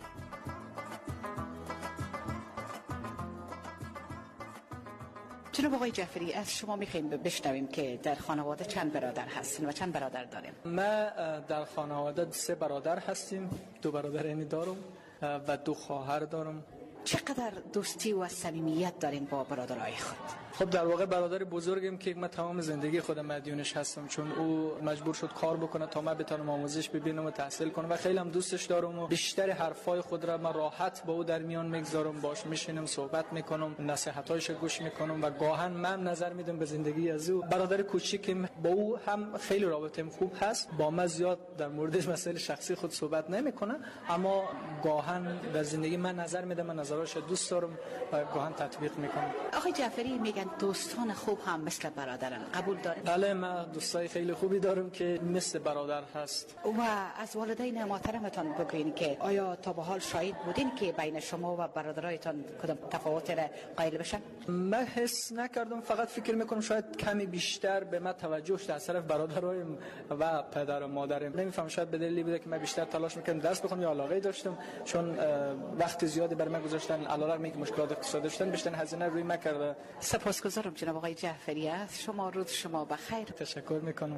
جناب آقای جعفری، از شما میخوایم بشنویم که در خانواده چند برادر هستین و چند برادر داریم؟ ما در خانواده 3 برادر هستیم، 2 برادرانی دارم و 2 خواهر دارم. چقدر دوستی و صمیمیت دارین با برادرای خود؟ خب در واقع برادر بزرگم که من تمام زندگی خودم مدیونش هستم، چون او مجبور شد کار بکنه تا من بتونم آموزش ببینم و تحصیل کنم و خیلی هم دوستش دارم و بیشتر حرفای خود را من راحت با او در میان میگذارم، باش میشینم صحبت میکنم، نصیحتایش گوش میکنم و گاهن من نظر میدم به زندگی از او. برادر کوچیکم با او هم خیلی رابطم خوب هست، با من زیاد در مورد مسائل شخصی خود صحبت نمیکنه، اما گاهن در زندگی من نظر میدم، من نظرش دوست دارم و گاهن تطبیق میکنم. آقای جعفری میگن دوستان خوب هم مثل برادرن، قبول دارین؟ بله، من دوستای خیلی خوبی دارم که مثل برادر هست. و از والدین محترمتان بگوین که آیا تا به حال شاهد بودین که بین شما و برادرایتان کدام تفاوت را قائل بشن؟ من حس نکردم، فقط فکر میکنم شاید کمی بیشتر به من توجهش از طرف برادرایم و پدر و مادرم. نمیفهم، شاید به دلیلی بوده که من بیشتر تلاش میکنم درس بخونم یا علاقه داشتم، چون وقت زیادی برای من گذاشتن، علاوه بر مشکلات اقتصادی داشتن، بیشتر هزینه روی من کرده. سپاسگزارم جناب آقای جعفری. از شما روز شما بخیر. تشکر میکنم.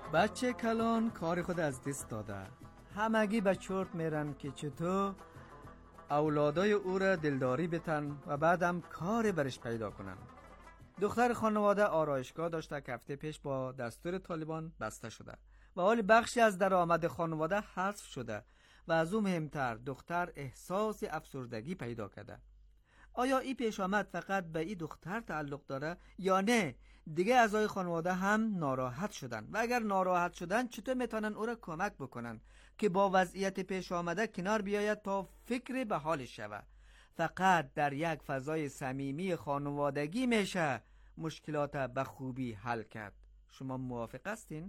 بچه کلان کار خود از دست داده، همگی به چرت میرن که چطور اولادای او را دلداری بتن و بعدم کار برش پیدا کنن. دختر خانواده آرایشگاه داشته که هفته پیش با دستور طالبان بسته شده و حال بخشی از درآمد خانواده حذف شده و از اون مهمتر دختر احساس افسردگی پیدا کرده. آیا این پیش آمد فقط به این دختر تعلق داره یا نه دیگه اعضای خانواده هم ناراحت شدن و اگر ناراحت شدن چطور میتونن او را کمک بکنن که با وضعیت پیش آمده کنار بیاید تا فکر به حالش شود؟ فقط در یک فضای صمیمی خانوادگی میشه مشکلات به خوبی حل کرد. شما موافق هستین؟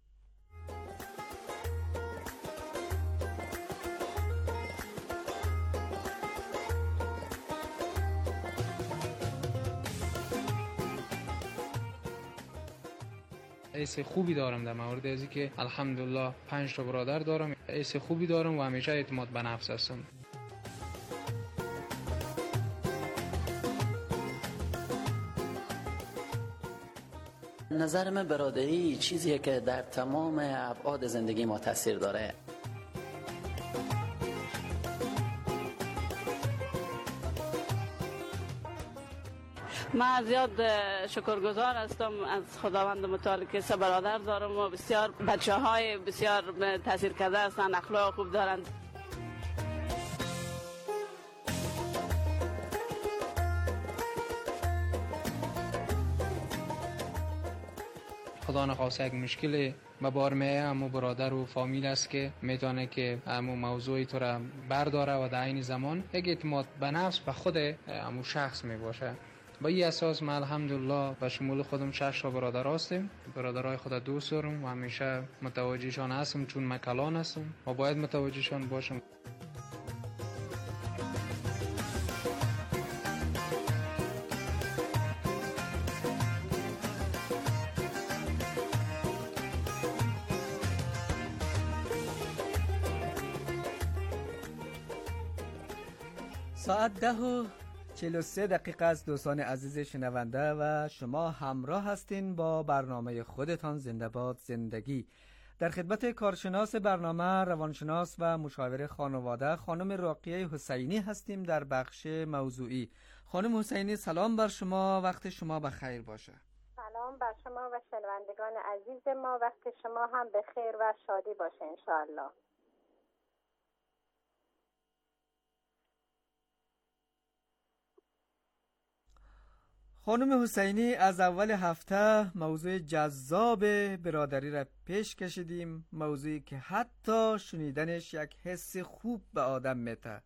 حس خوبی دارم در مورد ازی که الحمدلله 5 تا برادر دارم. حس خوبی دارم و همیشه اعتماد به نفس هستم. نظر من برادری چیزیه که در تمام ابعاد زندگی ما تاثیر داره. من زیاد شکرگزار هستم از خداوند متعال که 3 برادر دارم و بسیار بچه‌های بسیار تاثیر کرده هستند، اخلاق خوب دارند. خدا نخواسته یک مشکل به بار میه امو برادر و فامیل است که میتونه که امو موضوعی تو را برداره و در این زمان یک اعتماد به نفس به خود امو شخص میباشه. با این اساس من الحمدلله به شمول خودم 6 تا برادر هستیم. برادرای خود دوست دارم و همیشه متوجهشان هستم چون من کلان هستم و باید متوجهشان باشم. ساعت 10:43 از دوستان عزیز شنونده و شما همراه هستین با برنامه خودتان زنده باد زندگی. در خدمت کارشناس برنامه، روانشناس و مشاور خانواده خانم راقیه حسینی هستیم در بخش موضوعی. خانم حسینی سلام بر شما، وقت شما بخیر باشه. سلام بر شما و شنوندگان عزیز ما، وقت شما هم بخیر و شادی باشه انشاءالله. خانم حسینی، از اول هفته موضوع جذاب برادری را پیش کشیدیم، موضوعی که حتی شنیدنش یک حس خوب به آدم میده.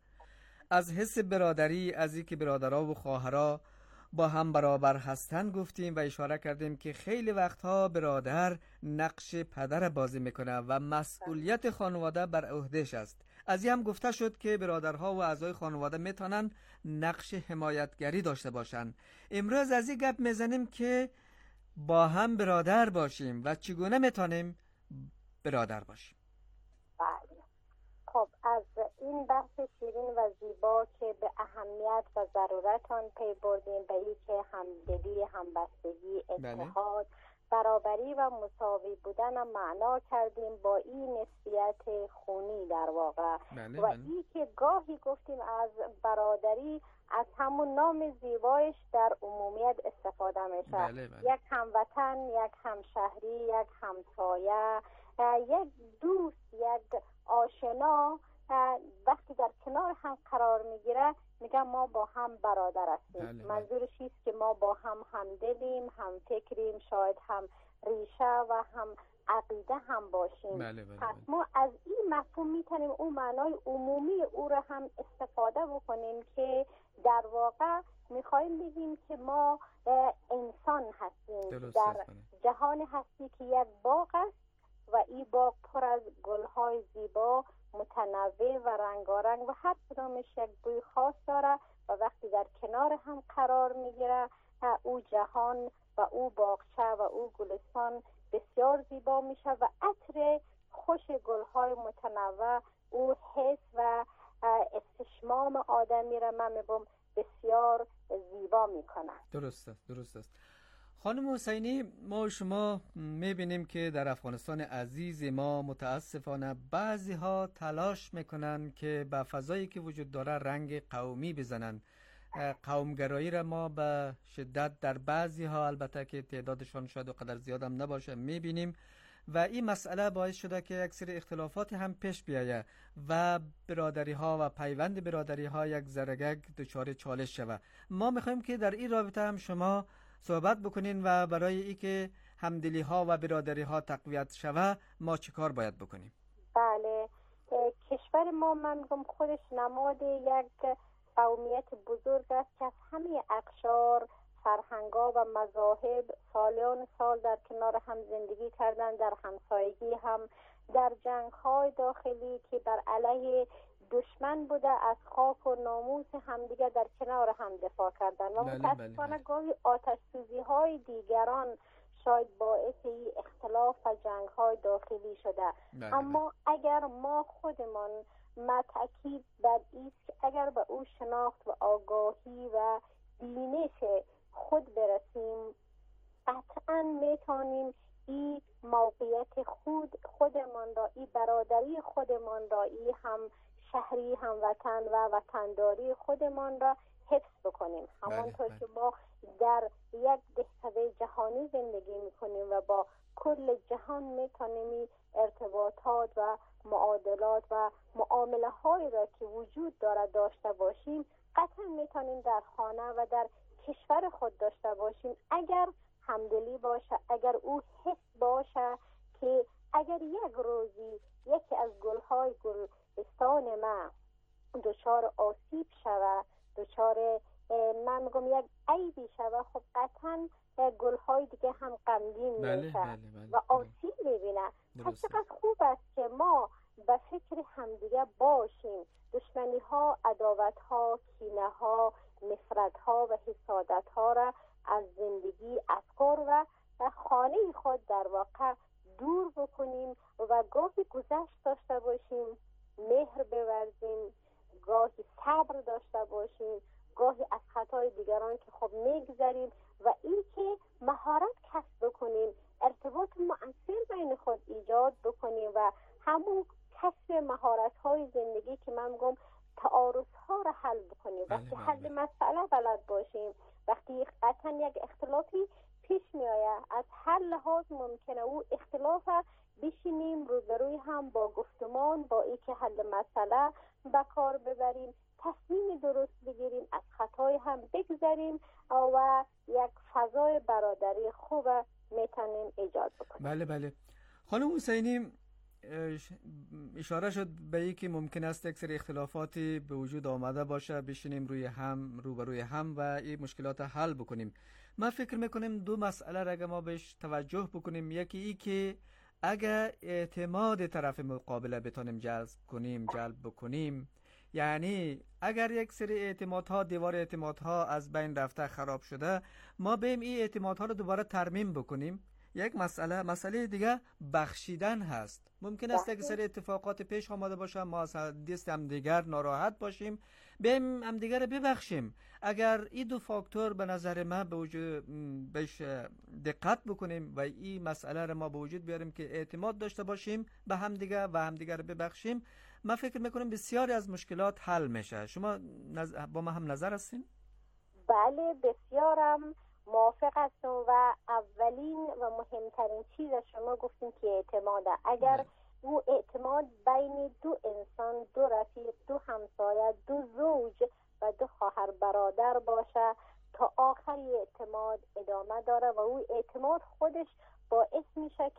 از حس برادری، از اینکه برادرها و خواهرها با هم برابر هستن گفتیم و اشاره کردیم که خیلی وقتها برادر نقش پدر بازی میکنه و مسئولیت خانواده بر عهدهش است. از این هم گفته شد که برادرها و اعضای خانواده میتونن نقش حمایتگری داشته باشن. امروز از این گپ میزنیم که با هم برادر باشیم و چگونه میتونیم برادر باشیم. بله. خب از این بحث شیرین و زیبا که به اهمیت و ضرورت آن پی بردیم، به این که همدلی، همبستگی، اتحاد، برابری و مساوی بودن هم معنا کردیم با این نسبیت خونی در واقع. و این که گاهی گفتیم از برادری از همون نام زیبایش در عمومیت استفاده میشه. یک هموطن، یک همشهری، یک همسایه، یک دوست، یک آشنا وقتی در کنار هم قرار میگیره میگم ما با هم برادر هستیم. منظورش است که ما با هم همدلیم، هم فکریم، شاید هم ریشه و هم عقیده هم باشیم. پس ما از این مفهوم میتونیم اون معنای عمومی او را هم استفاده بکنیم که در واقع میخوایم بگیم که ما انسان هستیم در جهان هستی که یک باغ است و این باغ پر از گلهای زیبا متنوع و رنگارنگ و هر کدامش یک بوی خاص داره و وقتی در کنار هم قرار میگیره او جهان و او باغچه و او گلستان بسیار زیبا میشه و عطر خوش گلهای متنوع او حس و استشمام آدمی را من میگم بسیار زیبا میکنه. درست است. خانم حسینی، ما شما میبینیم که در افغانستان عزیز ما متاسفانه بعضی ها تلاش میکنن که به فضایی که وجود داره رنگ قومی بزنن. قومگرایی را ما به شدت در بعضی ها، البته که تعدادشان شاید و قدر زیاد هم نباشه، میبینیم و این مسئله باعث شده که یک سری اختلافات هم پیش بیایه و برادری ها و پیوند برادری ها یک ذرگک دچار چالش شود. ما میخوایم که در این رابطه هم شما صحبت بکنین و برای ای که همدلی ها و برادری ها تقویت شود ما چه کار باید بکنیم؟ بله، کشور ما من میگم خودش نماد یک قومیت بزرگ است که از همه اقشار، فرهنگا و مذاهب سالیان سال در کنار هم زندگی کردن، در همسایگی هم، در جنگ‌های داخلی که بر علیه دشمن بوده از خاک و ناموس همدیگه در کنار هم دفاع کردن و متاسفانه گاهی آتش سوزی های دیگران شاید باعث این اختلاف و جنگ های داخلی شده. اما اگر ما خودمان تاکید بر ایست که اگر به او شناخت و آگاهی و بینش خود برسیم، قطعا میتونیم این موقعیت خودمان را، این برادری خودمان را، این هم شهری هموطن و وطنداری خودمان را حفظ بکنیم. همانطور که ما در یک دهکده جهانی زندگی میکنیم و با کل جهان میتونیم ارتباطات و معادلات و معامله هایی را که وجود دارد داشته باشیم، قطعا میتونیم در خانه و در کشور خود داشته باشیم اگر همدلی باشه، اگر او حس باشه که اگر یک روزی یکی از گلهای گلستان ما دچار آسیب شود، دچار من میگم یک عیبی شود، خب قطعا گلهای دیگه هم غمگین میشه و آسیب میبینه. پس چقدر خوب است که ما به فکر همدیگه باشیم، دشمنی ها، عداوت ها، کینه ها، نفرت ها و حسادت ها را از زندگی، از کار و خانه خود در واقع دور بکنیم و گاهی گذشت داشته باشیم، مهر بورزیم، گاهی صبر داشته باشیم، گاهی از خطای دیگران که خب میگذریم و این که مهارت کسب بکنیم، ارتباط مؤثر بین خود ایجاد بکنیم و همون کسب مهارت های زندگی که من میگم تعارض ها را حل بکنیم. وقتی حل مسئله بلد باشیم، وقتی قطعا یک اختلافی پیش می آید، از هر لحاظ ممکنه او اختلاف بشینیم روبروی هم با گفتمان، با ای که حل مسئله به کار ببریم، تصمیم درست بگیریم، از خطای هم بگذریم و یک فضای برادری خوب میتونیم ایجاد بکنیم. بله. خانم حسینی، اشاره شد به اینکه ممکن است یک سری اختلافاتی به وجود آمده باشه، بشینیم روبروی هم و این مشکلات حل بکنیم. من فکر میکنم دو مسئله را اگر ما بهش توجه بکنیم، یکی ای که اگر اعتماد طرف مقابله بتونیم جلب بکنیم، یعنی اگر یک سری اعتمادها، دیوار اعتمادها از بین رفته، خراب شده، ما بریم این اعتمادها رو دوباره ترمیم بکنیم. یک مسئله دیگه بخشیدن هست. ممکن است یک سری اتفاقات پیش آمده باشه، ما از دست هم دیگر ناراحت باشیم، بریم هم دیگر ببخشیم. اگر این دو فاکتور به نظر من بهش دقت بکنیم و این مسئله رو ما به وجود بیاریم که اعتماد داشته باشیم به هم دیگر و هم دیگر ببخشیم، من فکر میکنم بسیاری از مشکلات حل میشه. شما با ما هم نظر هستین؟ بله، بسیارم موافق هستم و اولین و مهمترین چیز شما گفتین که اعتماده. اگر او اعتماد بین دو انسان، دو رفیق، دو همسایه، دو زوج و دو خواهر برادر باشه، تا آخری اعتماد ادامه داره و او اعتماد خودش باعث میشه